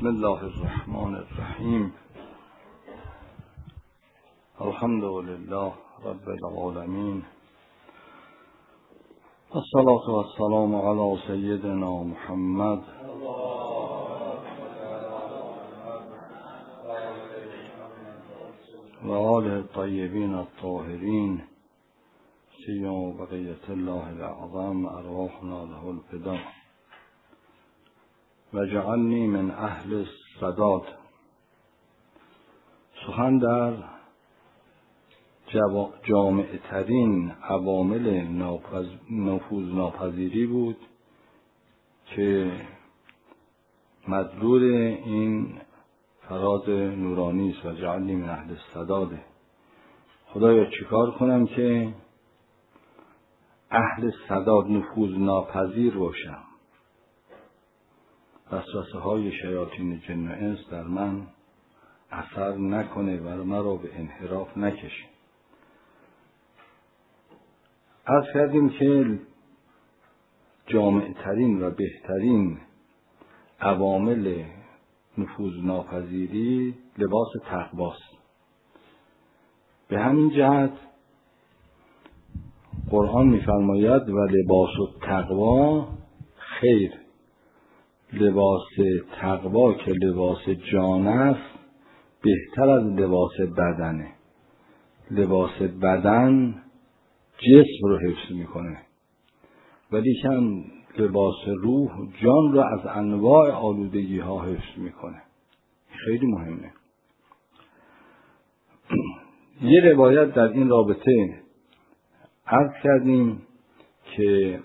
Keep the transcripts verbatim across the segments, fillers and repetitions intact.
بسم الله الرحمن الرحیم. الحمد لله رب العالمین، الصلاة والسلام علی سیدنا محمد و آله الطیبین الطاهرین، سیما بقیة الله الأعظم، ارواحنا له الفدا و جعلنی من اهل السداد. سخن در جامع ترین عوامل نفوذ ناپذیری بود که مدلول این فراز نورانی است و جعلنی من اهل السداد. خدایا چیکار کنم که اهل سداد، نفوذ ناپذیر باشم، وسوسه های شیاطین جن و انس در من اثر نکنه و مرا به انحراف نکشه. عرض کردیم که جامع ترین و بهترین عوامل نفوذ ناپذیری لباس تقواست. به همین جهت قرآن می‌فرماید و لباس التقوا خیر. لباس تقوا که لباس جان است بهتر از لباس بدنه. لباس بدن جسم رو حفظ میکنه، ولی کن لباس روح جان رو از انواع آلودگی ها حفظ میکنه. خیلی مهمه. یه روایت در این رابطه عرض کردیم که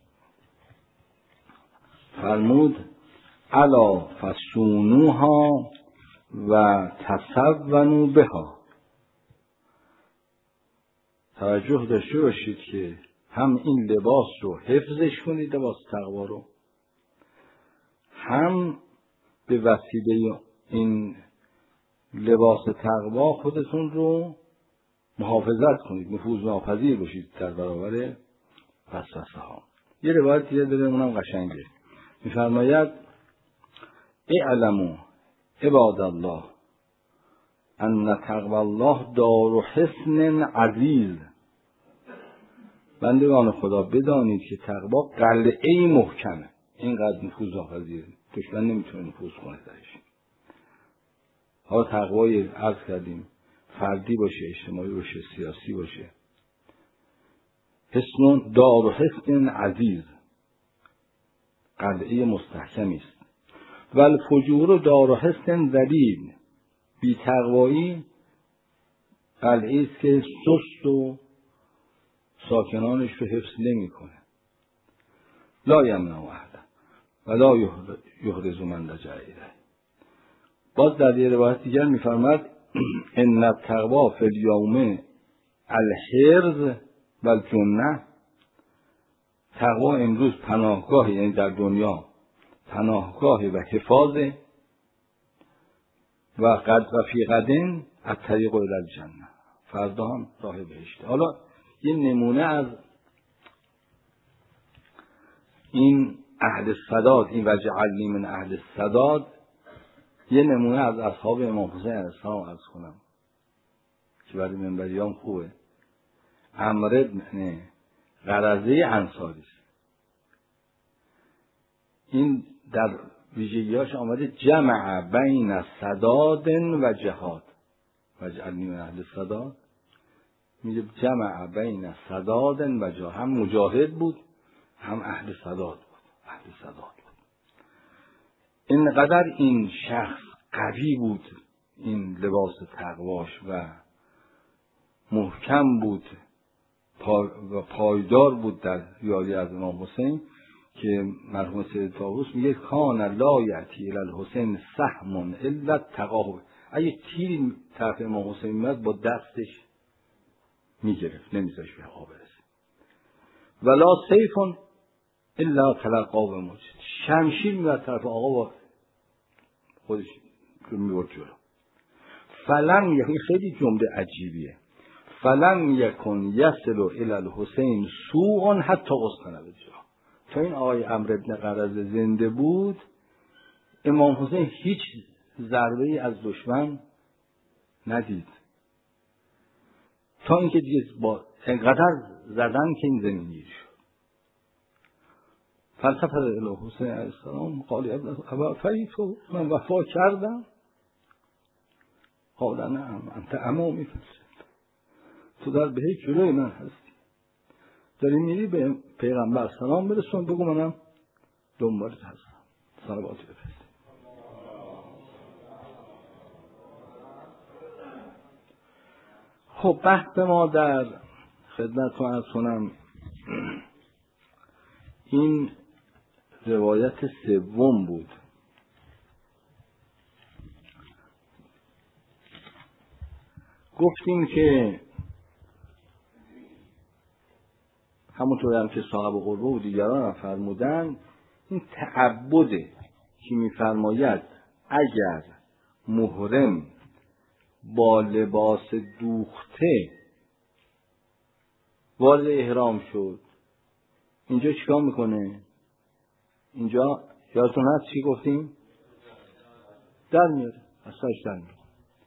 فرمود الا فسونوها و تسونوا بها. توجه داشته باشید که هم این لباس رو حفظش کنید، لباس تقوا رو، هم به وسیله این لباس تقوا خودتون رو محافظت کنید، نفوذ ناپذیر باشید در برابر وسوسه ها. یه روایت دیگه داره، اونم قشنگه. می‌فرماید اعلموا عباد الله ان تقوی الله دار حصن عزیز. بندگان خدا بدانید که تقوا قلعه محکمه، اینقدر نفوذ ناپذیره، دشمن نمیتونه نفوذ کنه درش. حالا تقوای عرض کردیم فردی باشه، اجتماعی باشه، سیاسی باشه. حصن دار حصن عزیز، قلعه مستحکمی است. و الفجور دار حصن ذلیل. بی تقوایی قلعه است که سست و ساکنانش رو حفظ نمی کنه. لا یمنع احدا و لا یحرز من لجأ الیه. باز در یه روایت دیگر می‌فرماید ان التقوا فی الیوم الحرز و الجنه. تقوا امروز پناهگاه، یعنی در دنیا پناهگاه و حفاظه، و قد و فی غدن الطریق الی الجنه، فردا هم راه بهشت. حالا یه نمونه از این اهل السداد، این وجعلنی من اهل السداد، یه نمونه از اصحاب امام حسین علیه السلام عرض کنم که برای منبریام خوبه. عمرو بن قرظه انصاری است. این در ویژگی‌هاش آمده جمع بین سداد و جهاد. وجعلنی من اهل السداد میگه جمع بین سداد و جهاد، هم مجاهد بود هم اهل سداد بود. اهل سداد بود. اینقدر این شخص قوی بود، این لباس تقواش، و محکم بود و پایدار بود در یاری از امام حسین، که مرحوم سید طاووس میگه کان لا یأتی الی الحسین سهم الا تقاه. اگه تیری طرف امام حسین میاد با دستش میگرفت، نمیذاش به آقا برسه. ولا سیف الا تلقا بموج. شمشیر میاد طرف آقا با خودش میورد جلو. فلم، یعنی خیلی جمله عجیبیه، فلم یکن یصل الی الحسین سوء حتی اسقن بجا. تا این آقای عمرو بن قرظه زنده بود امام حسین هیچ ضربه ای از دشمن ندید، تا اینکه دیگه با انقدر زدن که این زمین گیر شد. فلسفه الی حسین علیه السلام قال ابا فیتو، من وفا کردم. قال نعم انت امامی، تو در بهشت جلوی من هستی، داری میری به پیغمبر سلام برسون، بگو منم دنبالت هستم. صلوات بفرست. خب بحث ما در خدمتتون عرض کنم این روایت سوم بود. گفتیم که همونطور هم که صاحب قربه و دیگران هم فرمودن، این تعبده که میفرماید اگر محرم با لباس دوخته وارد احرام شد، اینجا چیکار میکنه؟ اینجا یادتون هست چی گفتیم؟ در میاره، اصلاش در میاره.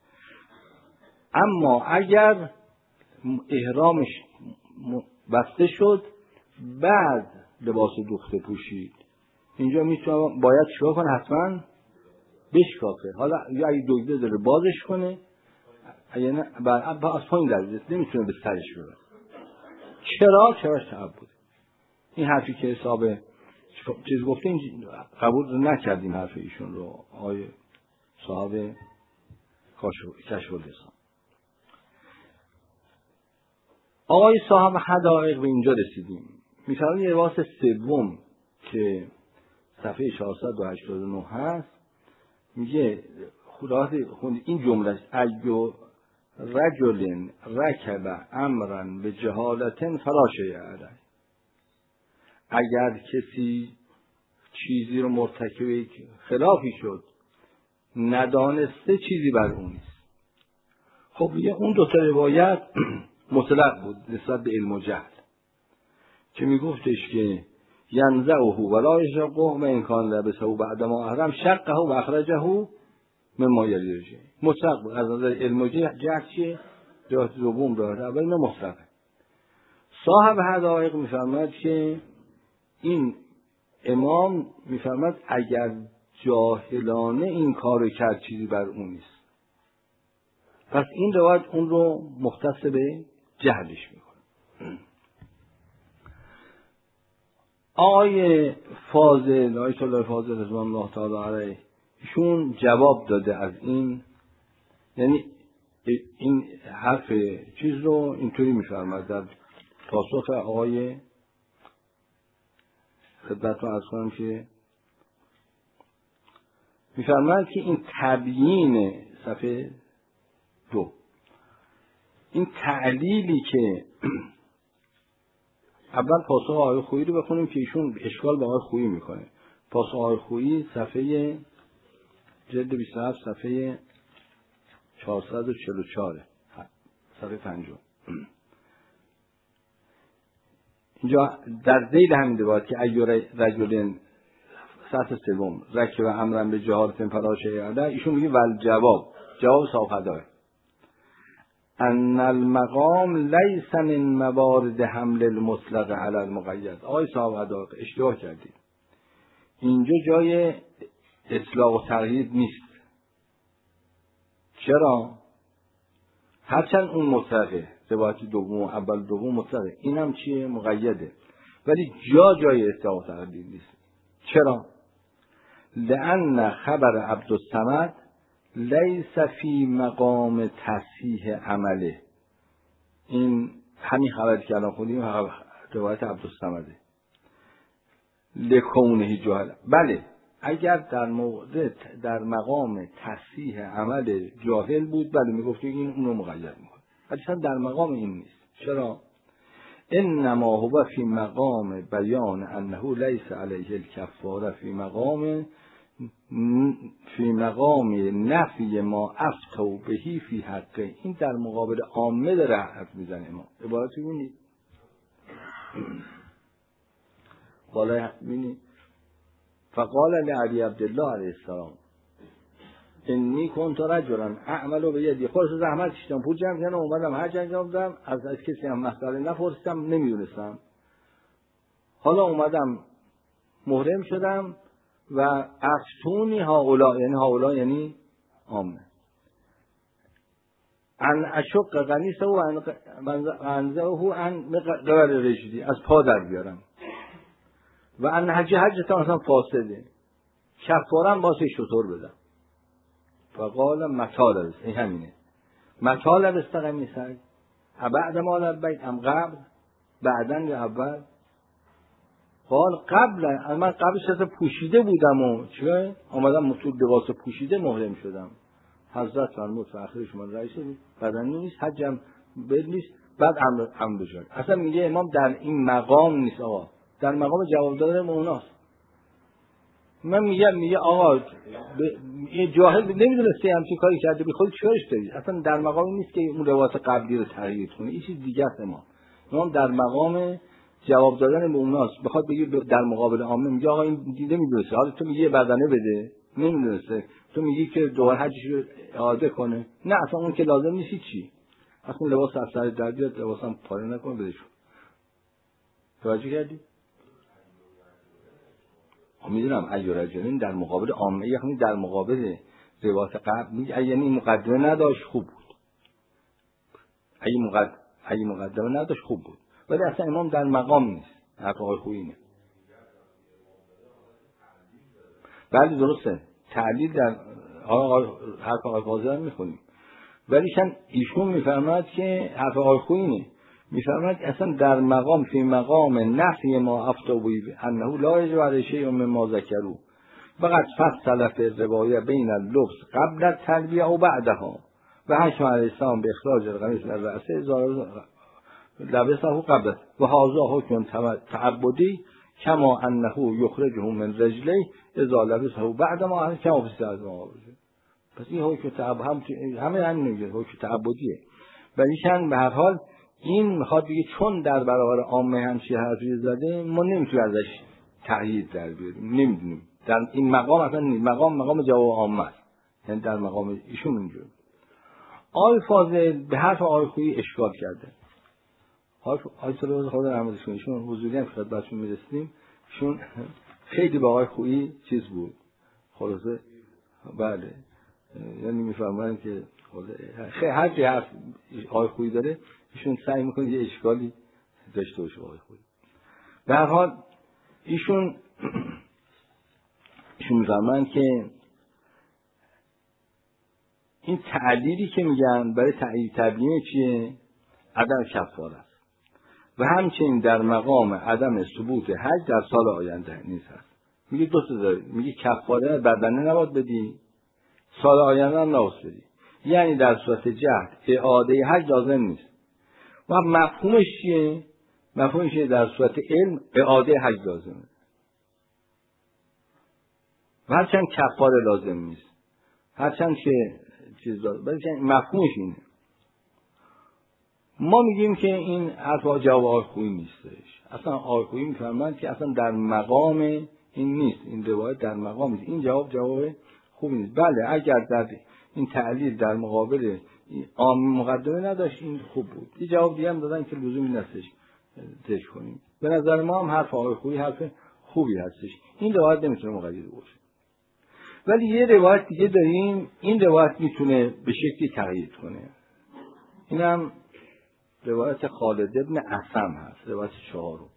اما اگر احرامش بسته شد بعد لباس دوخته پوشید، اینجا میتونه باید چیکار کنه؟ حتما بشکافه. حالا یا اگه دویده داره بازش کنه، یعنی بعد از پایین در نمیتونه به سرش بره. چرا؟ چراش تعبد. این حرفی که حساب چیز گفتیم قبول نکردیم، حرف ایشون رو، آیه صاحب کشف الحسان. آقای صاحب حدائق به اینجا رسیدیم. می‌فرمایند یه روایت سوم که صفحه چهارصد و هشتاد و نه هست، میگه خدا خوند این جمله: ایو رجل رکب امرا به جهالت فلا شیء علیه. اگر کسی چیزی رو مرتکب خلافی شد، ندانسته چیزی بر اون نیست. خب یه اون دو تا روایت مطلق بود نسبت به علم و جهل، که میگفتش که ینزعه ولا یشقه و این کان لبسه بعد ما احرم شقه و اخرجه مما یلیه. مطلق بود از نظر علم و جهل. چیه؟ روایت دوم روایت اول نه مطلقه. صاحب حدائق میفرماید که این امام میفرماید اگر جاهلانه این کارو کرد چیزی بر اون نیست. پس این روایت اون رو مختص به جهلش میکنه. آقای فاضل، آیت الله فاضل رضوان الله تعالی علیه، ایشون جواب داده از این، یعنی این حرف چیز رو اینطوری میفرماید در پاسخ آقای خدمتتون عرض کنم که میفرماید که این تبیین صفحه دو، این تعلیلی که اول پاسخ آقای خویی رو بخونیم که ایشون اشکال به آقای خویی میکنه. پاسخ آقای خویی صفحه جلد بیست و هفت صفحه چهارصد و چهل و چهار صفحه پنجم. اینجا در ذیل همین روایت که ایو رجل سطح سوم رکب امرا به جهالت فلا شیء علیه، ایشون میگه ول جواب، جواب صاحب حدائق ان المقام لیس من موارد حمل المطلق علی المقید. آقای صاحب حدائق اشتباه کردید، اینجا جای اطلاق و تقیید نیست. چرا؟ هرچند اون مطلقه، روایت دوم اول دوم مطلقه، اینم چیه؟ مقیده، ولی جا جای اطلاق و تقیید نیست. چرا؟ لأن خبر عبدالصمد لیس فی مقام تصحیح عمله. این همین خبری که الان خوندیم روایت عبدالصمده. لکونه جاهل، بله اگر در مورد در مقام تصحیح عمل جاهل بود، بله میگفتی این اونو مقید میکنه، ولی در مقام این نیست. چرا؟ انما هو فی مقام بیان انه لیس علیه الکفاره فی مقام فی مقام نفی ما افتوا بهی فی حقه. این در مقابل عامه داره حرف میزنه. ما عبارتی بینید بالای بینید فقال لعلی عبدالله علیه السلام انی کنت رجلا اعمل به یدی، خودش زحمت کشیدم پول جمع کردم اومدم حج انجام دادم، از از کسی هم مسئله نپرسیدم، نمیدونستم. حالا اومدم محرم شدم و افتونی هاولا، یعنی هاولا یعنی عامه، ان اشق قمیصه و انزه و ان قبل رجلی، از پا در بیارم، و ان حج حج تا مثلا فاسده کفارم واسه شطور بدم. فقال متى لبست، این همینه، متى لبست قمیصه بعد ما لبیت ام قبل، بعدن یا اول؟ قال قبل، من قبلش از پوشیده بودم و چه آمدم تو لباس پوشیده محرم شدم. حضرت فرمود فاخر شما رئیس بدنی نیست، حجم بل نیست، بعد امر امر بشه. اصلا میگه امام در این مقام نیست آقا، در مقام جواب دادن اوناست. من میگم میگه آقا این جاهل نمیدونسته همچین کاری کرده، بی خود چرش داری، اصلا در مقامی نیست که اون روایت قبلی رو تغییر کنه، این چیز دیگه است. امام امام در مقام جواب دادن به اوناست، بخواد بگه در مقابل عامه میگه آقا این دیده میدونسته، حالا تو میگه بدنه بده نمیدونسته، تو میگی که دوباره حجش رو اعاده کنه، نه اصلا اون که لازم نیست چی، اصلا لباس افسر در بیاد لباسم پاره نکنه بدش. توجه کردی؟ میدونم ایورجلین در مقابل عامه، یعنی در مقابل روایت قبل میگه یعنی مقدمه نداشت خوب بود، اگه مقدمه اگه مقدمه نداشت خوب بود، ولی اصلا امام در مقام نیست. حرف آقای خویی اینه. بله درسته، تعلیل در حرف آقای قاضی هم میخونیم، ولی چند ایشون میفرماید که حرف آقای خویی اینه، میفرماید اصلا در مقام فی مقام نفی ما افتوی انه لا یجب علی شیء مما ذکروا فقط فصل فی الروايه بین اللبس قبل التلبیه و بعدها و حشم علیه السلام به اخراج القمیص من رأسه لبسه قبل و هذا حکم تعبدی کما انه یخرجه من رجلی اذا لبسه بعد ما کما فی از ما. پس این حکم تعبد هم همه همین میگه حکم تعبدیه، ولی چند به هر حال این میخواد بگه چون در برابر عامه همچی حرفی زده ما نمیتونیم ازش تأیید در بیاریم، نمیدونیم در این مقام اصلا مقام مقام جواب عامه است، یعنی در مقام ایشون اینجور. آقای فاضل به حرف آقای خویی اشکال کرده. آقای سلوات خدا رحمتش کنه، ایشون حضوری هم خدمتشون میرسیدیم، ایشون خیلی با آقای خویی چیز بود خلاصه، بله یعنی میفهمن که خیلی هر چی حرف آقای خویی داره ایشون سعی میکنه یه اشکالی داشته باشه آقای خویی. به هر حال ایشون ایشون میفهمن که این تعلیلی که میگن برای تعیین تبیین چیه؟ عدم کفاره است و همچنین در مقام عدم ثبوت حج در سال آینده نیست هست. میگه دو تا داره، میگه کفاره بدنه نباید بدی، سال آینده هم نباید بدی، یعنی در صورت جهد اعاده حج لازم نیست. و مفهومش چیه؟ مفهومش چیه؟ در صورت علم اعاده حج لازمه و هرچند کفاره لازم نیست، هرچند که چیز داره، ولی مفهومش اینه. ما میگیم که این حرف جواب آقای خویی نیستش، اصلا آقای خویی میفرماند که اصلا در مقام این نیست، این روایت در مقام نیست، این جواب جواب خوبی نیست. بله اگر در این تعلیل در مقابل عام مقدمه نداشت این خوب بود، یه جواب دیگه هم دادن که لزومی نیستش تش کنیم. به نظر ما هم حرف آقای خویی حرف خوبی هستش، این روایت نمیتونه مقید باشه. ولی یه روایت دیگه داریم، این روایت میتونه به شکلی تغییر کنه، اینم روایت خالد ابن عصم هست، روایت چهارم.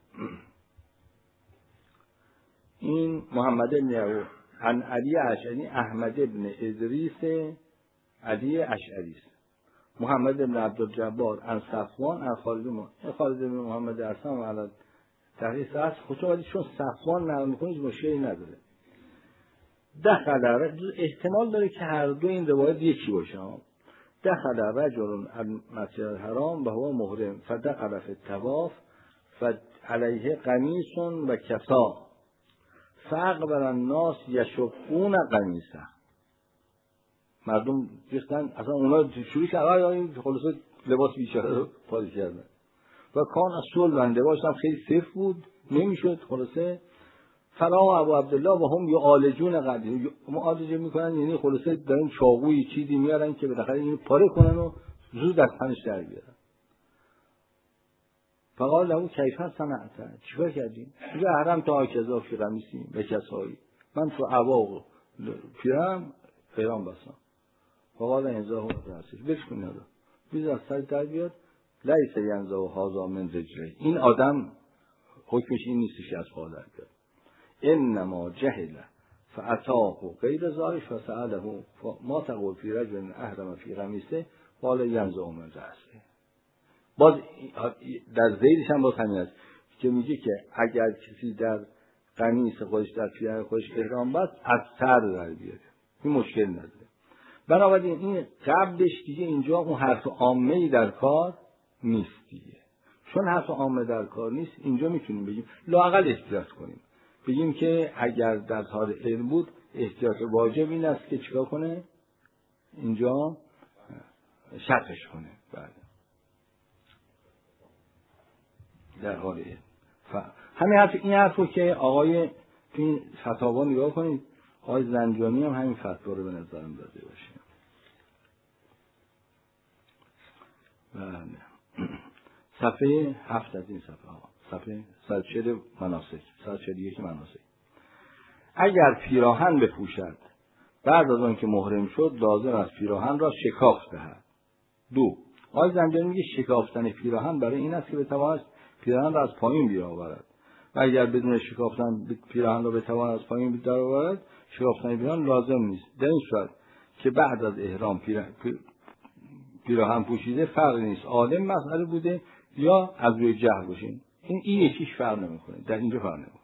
این محمد ابن یعقوب عن علی اشعری احمد ابن ادریس علی اشعری است، محمد ابن عبدالجبار عن صفوان عن خالد ابن خالد ابن محمد عصم علی تحریف است خصوصا، ولی چون صفوان نقل می‌کنه مشکلی نداره. دخل احتمال داره که هر دو این روایت یکی باشه. دخل رجل المسجد الحرام و هو محرم فدخل فی الطواف فعلیه قمیص و کسا فاقبل الناس یشقون قمیصه، مردم ریختن اصلا اونا شروع کردن خلاص لباس بیچاره رو پاک کردن و کان اصول بنده باشم خیلی صف بود نمیشد، خلاصه فرا ابو عبدالله و هم یعالجون قدیم، معالجه میکنن یعنی خلاصه دارن چاقوی چیزی میارن که بالاخره اینو پاره کنن و زود از تنش در بیارن. فقال له کیف صنعت، چیکار کردی؟ میگه احرم تا کذا فی قمیصی و کسایی، من تو عبا پیرم پیرام بسام. فقال انزاه راسش بش کن نداره بیز از سر در بیاد. لیس ینزاه هذا من رجله، این آدم حکمش این نیستش که از پا در بیاد. انما جهل فاتاه غیر ذلك فسأله ما تقول فی رجل احرم فی قمیصه قال ینزاه من راسه. باز در زیرش هم باز همین است که میگه که اگر کسی در قمیص خودش در پیراهن خودش احرام بست از سر در بیاره، این مشکل نداره. بنابراین این قبلش دیگه اینجا اون حرف عامه‌ای در کار نیست دیگه. چون حرف عامه در کار نیست اینجا میتونیم بگیم لااقل احتیاط کنیم، بگیم که اگر در حال علم بود احتیاط واجب این است که چیکار کنه؟ اینجا شرطش کنه. بله در حال علم. ف... همین حرف این حرفو که آقای این فتاوا نگاه کنید، آقای زنجانی هم همین فتوا رو به نظرم داده باشه. بله صفحه هفت از این صفحه ها، صفحه صد و چهل مناسک، صد و چهل و یک مناسک. اگر پیراهن بپوشد بعد از آن که محرم شد لازم است پیراهن را شکاف دهد. دو، آقای زنجانی میگه شکافتن پیراهن برای این است که بتواند پیراهن را از پایین بیاورد و اگر بدون شکافتن پیراهن را بتواند از پایین بیاورد شکافتن پیراهن لازم نیست. در این صورت که بعد از احرام پیراهن پیراهن پوشیده فرق نیست، عالم مسئله بوده یا از روی جهل باشین، این این یکیش فرق نمیکنه، در اینجا فرق نمیکنه.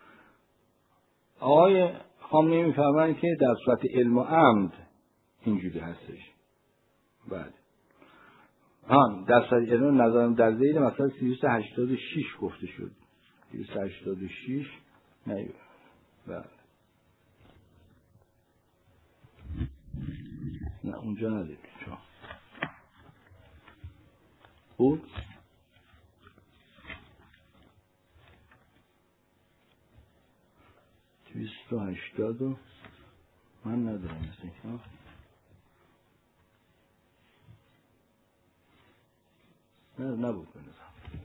آقای خامنه‌ای میفرمایند که در صورت علم و عمد اینجوری هستش. بعد ها در صورت علم نظرم در ذیل مثلا سیصد و هشتاد و شش گفته شد، سیصد و هشتاد و شش نه. بعد نه اونجا ندید چون بود دویست و هشتاد و من ندارم مثل نه نبود بنظرم.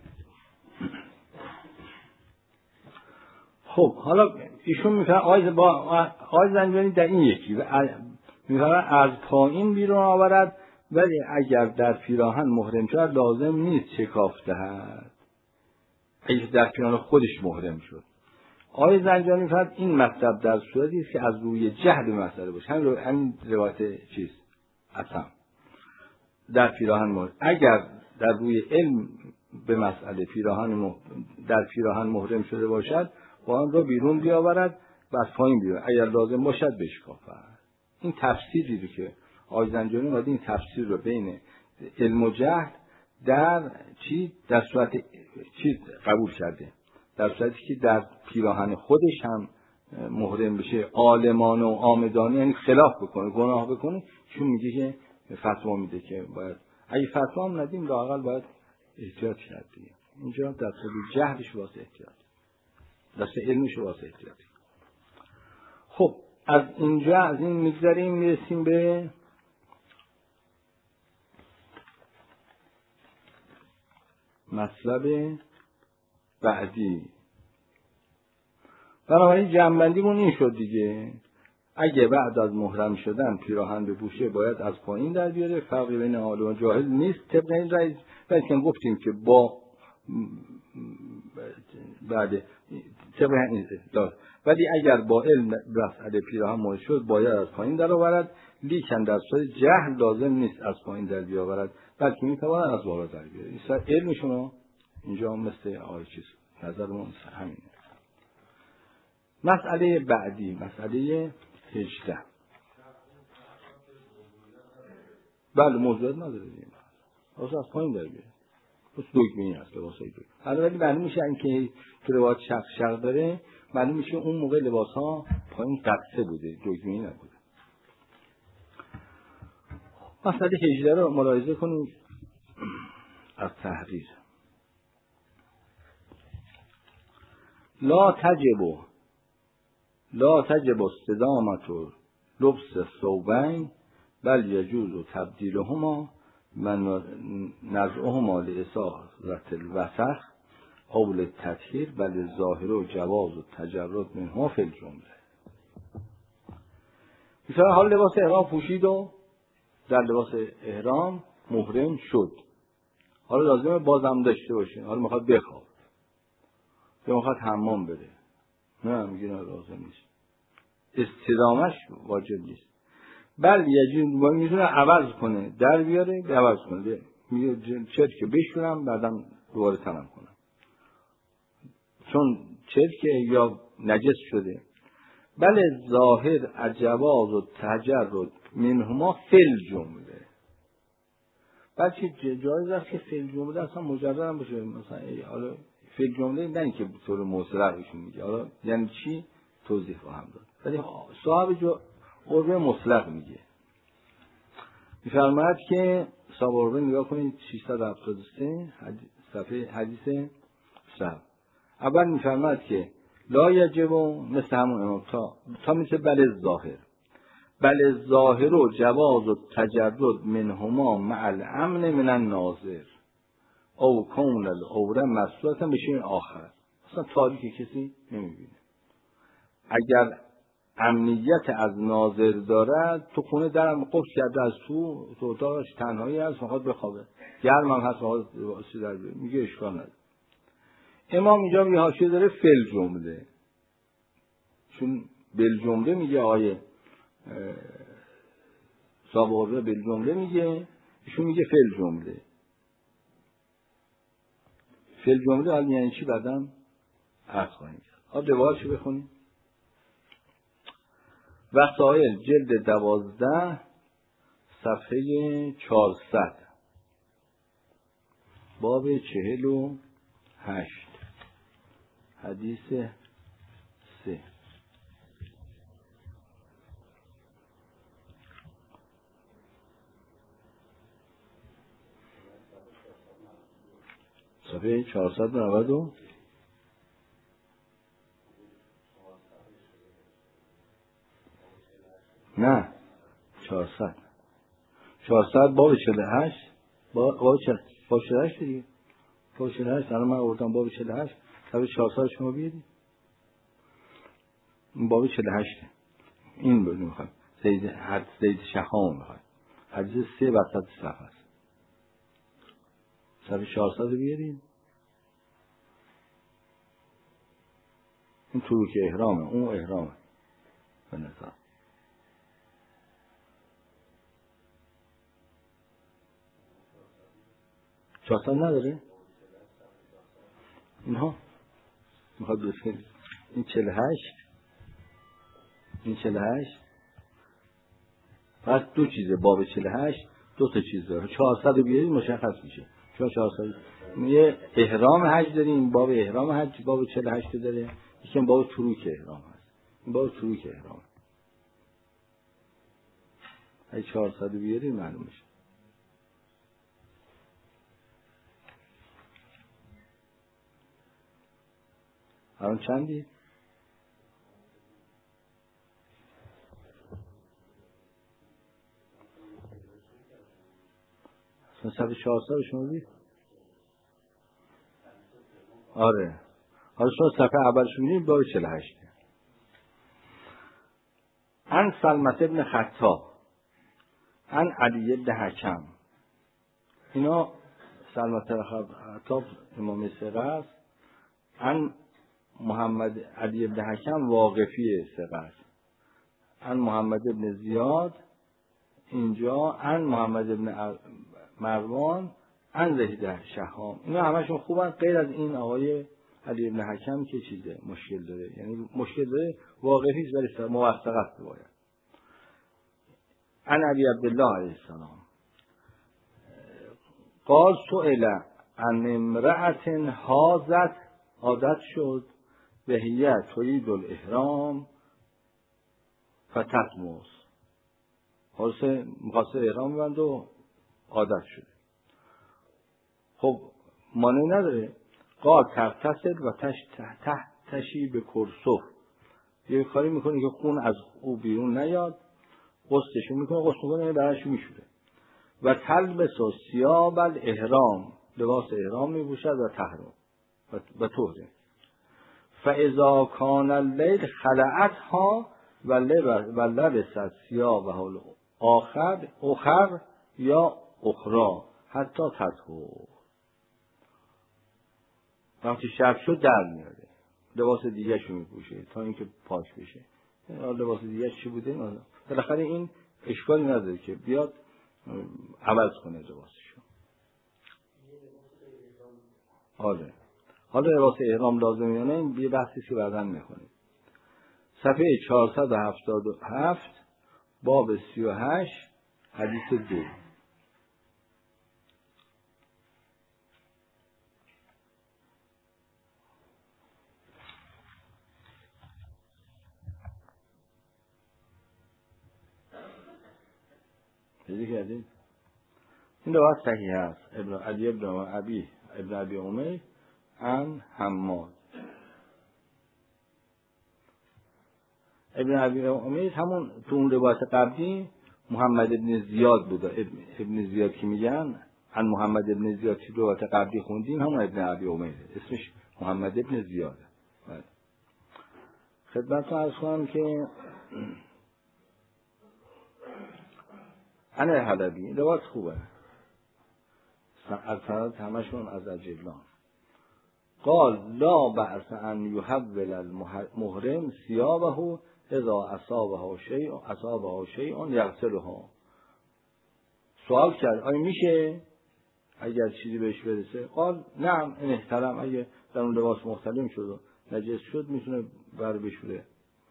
خب حالا ایشون میفرماید آیز با آیز زنجانی در این یکی میفرماید از پایین بیرون آورد ولی اگر در پیراهن محرم شد لازم نیست شکاف دهد اگر در پیراهن خودش محرم شد. آیه زنجانی میفرماید این مطلب در صورتی است که از روی جهل مسئله باشه، همین رو همین روایت چیز اصلا در پیراهن محرم، اگر در روی علم به مسئله پیراهن محرم در پیراهن محرم شده باشد با آن را بیرون بیاورد و از پایین بیاورد، اگر لازم باشد بشکافد. این تفسیری رو که آیه زنجانی اومده این تفسیر رو بین علم و جهل در چی در صورت چیز قبول کرده، در صورتی که در پیراهن خودش هم محرم بشه عالمانه و عامدانه یعنی خلاف بکنه گناه بکنه، چون میگه که فتوا میده که باید اگه فتوا هم ندیم لااقل باید احتیاط کرد دیگه. اینجا در صورت جهلش واسه احتیاط، در صورت علمش واسه احتیاط. خب از اینجا از این میگذاریم میرسیم به مطلب بعدی. بنابراین جمع‌بندیمون این شد دیگه، اگه بعد از محرم شدن پیراهن بپوشه باید از پایین در بیاره، فرقی بین عالم و جاهل نیست طبق این رأی. بلکه گفتیم که با بعد طبق این ولی اگر با علم مسئله پیراهن محرم شد باید از پایین در آورد، لیکن در صورت جهل لازم نیست از پایین در بیاورد بلکه میتواند از بالا در بیاره. این سر علمشون اینجا هم مثل آیه چیز نظرمون همینه. مسئله بعدی مسئله هجده. بله موضوعات نداره دیگه، واسه از پایین در بیاره بس دگمه‌ای هست لباسای دگمه. حالا ولی معلوم میشه اینکه تو روایت شق شق داره، معلوم میشه اون موقع لباس ها پایین قطعه بوده دگمه‌ای نبوده. مسئله هجده رو ملاحظه کنید از تحریر. لا تجب لا تجب استدامت لبس ثوبین بل یجوز تبدیلهما من نزعهما لإزالة الوسخ او للتطهیر بل ظاهر و جواز و تجرد منها فی الجمله. مثلا حال لباس احرام پوشید و در لباس احرام محرم شد، حالا لازمه بازم داشته باشه، حالا میخواد بخواب یا میخواد حمام بره، نه میگه نه لازم نیست، استدامش واجب نیست. بل یجوز میتونه عوض کنه، در بیاره عوض کنه، میگه چرت که بشورم بعدم دوباره تمام کنم، چون چرت که یا نجس شده. بله ظاهر اجواز و تجرد منهما فی الجمله. بلکه جایز است که فی الجمله اصلا مجرد هم باشه، مثلا حالا فی الجمله نه اینکه به طور مطلق بهشون میگه، حالا یعنی چی توضیح خواهم داد، ولی صاحب جو قرب مطلق میگه. میفرماید که صاحب قرب نگاه کنید ششصد و هفتاد و سه صفحه حدیث صاحب. اول میفرماید که لا یجب مثل همون امام تا تا مثل بل ظاهر بل ظاهر و جواز و تجرد منهما مع الامن من الناظر او کون العوره مسئولتا بشه آخر، اصلا تاریک کسی نمیبینه. اگر امنیت از ناظر دارد تو خونه درم قفل کرده از تو تو اتاقش تنهایی هست میخواد بخوابه، گرم هم هست میخواد واسه در بیاره، میگه اشکال نداره. امام اینجا یه حاشیه داره فل جمله، چون بل جمله میگه آیه صاحب بل جمله میگه، ایشون میگه فل جمله. فل جمله حالا یعنی چی بعدم عرض خواهیم کرد. حالا روایتشو بخونیم. وسائل جلد دوازده صفحه چهارصد باب چهل و هشت حدیث سه. صفحه چهارصد و نود و نه چهارصد چهارصد باب چهل و هشت باب چهل باب چهل و هشت دیگه باب چهل و هشت الان من آوردم باب چهل و هشت صفحه چهارصد شما بیارید. این باب چهل و هشت این بود میخوایم زید حد زید شهام میخوایم حدیث سه وسط صفحه است. صفحه چهارصد رو بیارید. این تروک احرامه، اون احرامه به نظر. چهارصد نداره؟ اینها میخواد بسید. این چهل و هشت این چهل و هشت پس دو چیزه، باب چهل و هشت دو تا چیز داره. چهارصد رو بیارید مشخص میشه چون چهارصد یه احرام حج داریم، باب احرام حج باب چهل و هشت داره، یکم باب تروک احرام هست، این باب تروک احرام. اگه چهارصد رو بیارید معلوم میشه. الان چندی؟ صفحه چهارصد شما بید؟ آره حالا شما صفحه اولش میدید باب چهل و هشت. عن سلمة ابن خطاب عن علی بن حکم. اینا سلمة ابن خطاب امام ثقه است. عن محمد علی بن حکم واقفی ثقه است. عن محمد بن زیاد اینجا عن محمد بن مروان عن زهید شهام. اینا همشون خوبن غیر از این آقای علی بن حکم که چیزه مشکل داره، یعنی مشکل داره واقفی است ولی موثق است باید. عن ابی عبدالله علیه السلام قال سئل عن امرأة حاضت عادت شد و هی ترید الاحرام فتطمس، حاضر مقاصد احرام بند و عادت شده. خب مانع نداره. قال تغتسل و تش تحتشی به کرسف یه کاری میکنه که خون از او بیرون نیاد، قصدشو میکنه، قصد میکنه برش میشوره. و تلبس و ثیاب الاحرام، لباس احرام میپوشد و تحرم و طهره. فاذا کان اللیل خلعتها و لبست ثیابه الاخر اخر یا اخرى حتی تطهر. وقتی شب شد در میاره، لباس دیگه شو میپوشه تا اینکه پاک بشه. لباس دیگه چی بوده؟ بالاخره این اشکالی نداره که بیاد عوض کنه لباسشو. آره. حالا لباس احرام لازم یا نه این یه بحثی که بعداً میکنیم. صفحه چهارصد و هفتاد و هفت باب سی و هشت حدیث دو. پیدا کردید؟ این روایت صحیح است. ابن علی ابن ابی ابن ابی امیر عن حماد. ابن ابی امیر همون تو اون روایت قبلی محمد ابن زیاد بود. ابن, ابن زیاد که میگن عن محمد ابن زیاد که روایت قبلی خوندیم همون ابن ابی امیر، اسمش محمد ابن زیاد. بله. خدمتتون عرض کنم که انا حلبی روایت خوبه، از سند همشون از اجلان. قال لا بأس ان يحول المحرم ثيابه اذا اصابه شيء اصابه شيء يغسلها. سوال کرد آیا میشه اگر چیزی بهش برسه؟ قال نعم ان احترم، اگه در اون لباس مختلم شد و نجس شد میتونه بر بشوره.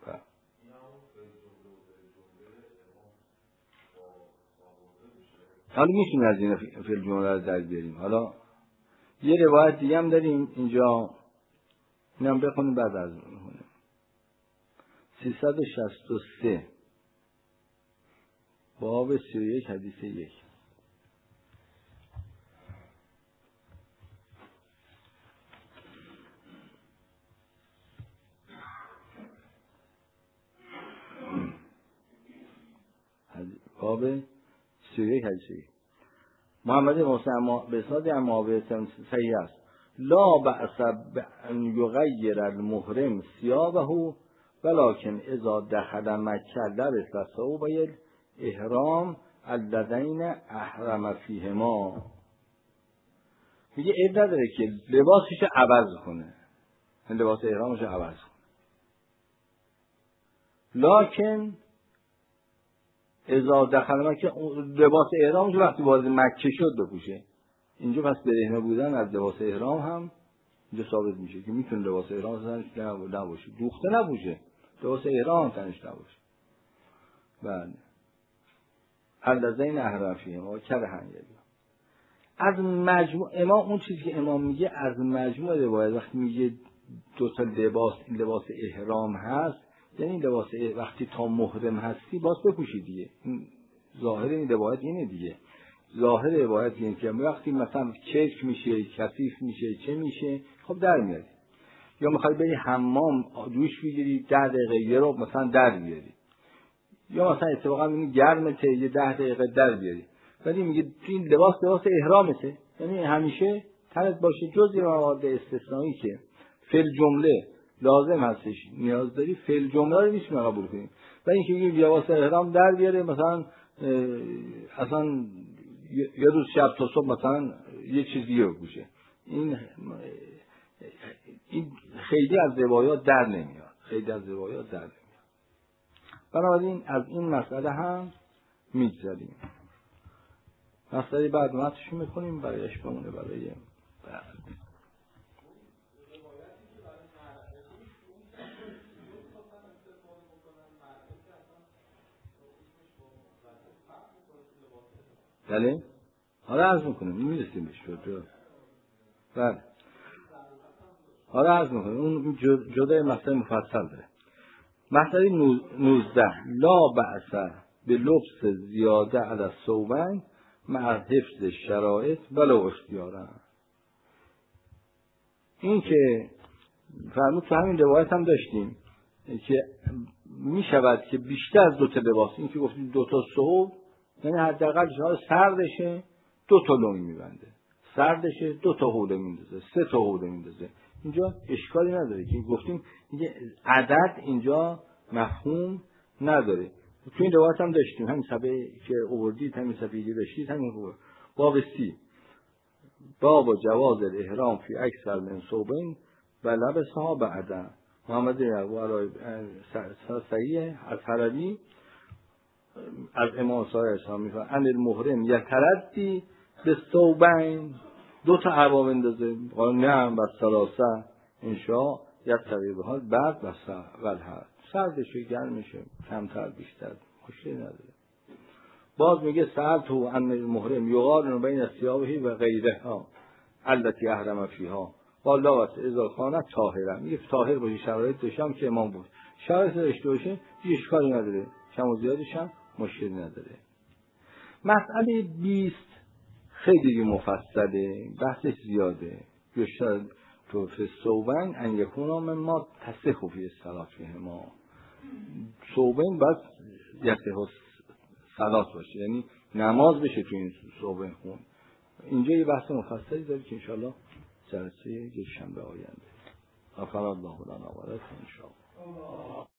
حالا میتونیم از این فیل جمله رو در بیاریم. حالا یه روایت دیگه هم داریم اینجا، اینم بخونیم بعد از میخونیم. سیصد و شصت و سه باب سی و یک حدیث یک. باب سی و یک حدیث یک. محمد مسلم به اسناد معاویه صحیح است. لا بأس ان یغیر المحرم ثیابه ولكن اذا دخل مکه لبس ثوبی الاحرام اللذین احرم فیهما. میگه عیب نداره که لباسش عوض کنه، لباس احرامش عوض کنه، لکن اذا دخل مکه لباس احرامش وقتی وارد مکه شد بپوشه. اینجا پس برهنه بودن از لباس احرام هم اینجا ثابت میشه که میتونه لباس احرام تنش نباشه، دوخته نباشه، لباس احرام تنش نباشه. بله. الذین احرم فیهما کرهن. از مجموع امام اون چیزی که امام میگه از مجموع روایت وقتی میگه دو تا لباس، این لباس احرام هست یعنی لباس وقتی تا محرم هستی باز بپوشی دیگه. این ظاهر این روایت اینه دیگه. ظاهر روایت اینه که وقتی مثلا چرک میشه، کثیف میشه، چه میشه، خب در میاری. یا میخوای بری حمام دوش بگیری ده دقیقه یه رو مثلا در بیاری. یا مثلا اتفاقا میبینی گرمته یه ده دقیقه در بیاری. ولی میگه این لباس لباس احرامته، یعنی همیشه تنت باشه، جز یه موارد استثنایی که فل جمله لازم هستش نیاز داری، فعل جمله رو میتونیم قبول کنیم. و اینکه میگیم لباس احرام در بیاره مثلا اصلا یه روز شب تا صبح مثلا یه چیزی رو بپوشه، این این خیلی از روایات در نمیاد، خیلی از روایات در نمیاد. بنابراین از این مسئله هم میگذاریم. مسئله بعد متنش میکنیم برایش بمونه برای بعد. بله؟ حالا عرض میکنیم این میرسیم بهش شد. بله حالا عرض میکنیم اون جدا مسئله مفصل داره. مسئله نوزده لا بأس به لبس زیاده علی الثوبین مع حفظ شرایط ولو اختیارا. این که فرمود تو همین روایت هم داشتیم که می شود که بیشتر از دو تا لباس، این که گفتیم دو تا ثوب، یعنی حداقل شما سردشه دو تا لنگ میبنده، سردشه دو تا حوله میندازه، سه تا حوله میندازه. اینجا اشکالی نداره که گفتیم اینجا عدد اینجا مفهوم نداره. تو این روایت هم داشتیم، همین صفحه که آوردید، همین صفحه که داشتید، همین خوبه. باب سی باب جواز الاحرام فی اکثر من ثوبین و لبسها بعدا. محمد یعقوب علی صحیح از حربی از امام صادق اسلام میفرماید ان المحرم یتردی به ثوبین، دو تا عبا بندازه، قال نعم و ثلاثه انشاء یتقی بها بعد و والحد، سردشه گرمشه کمتر بیشتر مشکلی نداره. باز میگه سألت ان المحرم یقارن بین ثيابه و غیرها التي احرم فیها والله واسه اذا کانت طاهره. میگه طاهر باشه، شرایط داشتم که امام بود، شرایط داشته باشه هیچ اشکالی نداره، کم و زیادش هم مشکلی نداره. مسئله بیست خیلی مفصله، بحثش زیاده. بیشتر تو ثوبین ان یکونا مما تصح فی الصلاة فیهما، ثوبین بس یصح صلاة باشه، یعنی نماز بشه تو این ثوبین خون. اینجا یه بحث مفصلی داره که انشاءالله جلسه یک شنبه آینده. غفر الله لنا و لکم ان شاء الله.